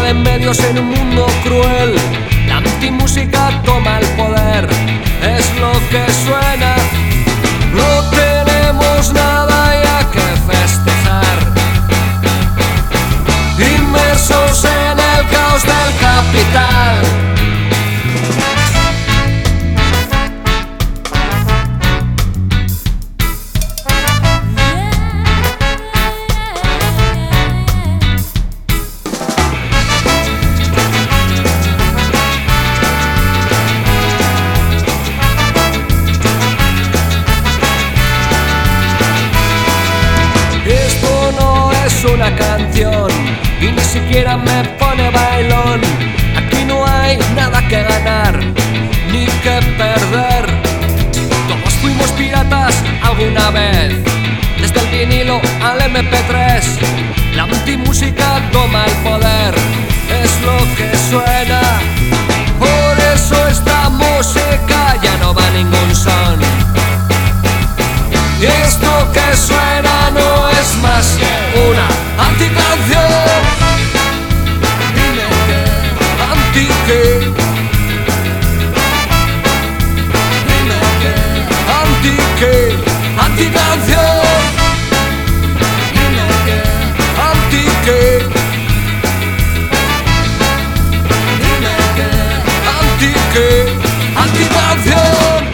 falta de medios en un mundo cruel. La antimúsica toma el poder, es lo que suena. No tenemos nada ya que festejar, inmersos en el caos del capital. Una canción y ni siquiera me pone bailón. Aquí no hay nada que ganar ni que perder. Todos fuimos piratas alguna vez, desde el vinilo al MP3. La antimúsica toma el poder, es lo que suena. Por eso esta música ya no va a ningún son. Y esto que suena no es más que una anticanción. Dime qué, anti qué. Dime qué, anti qué, anticanción. Dime qué, anti qué. Dime qué, anti qué, anticanción.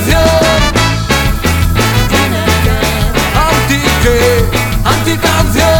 Anticanción.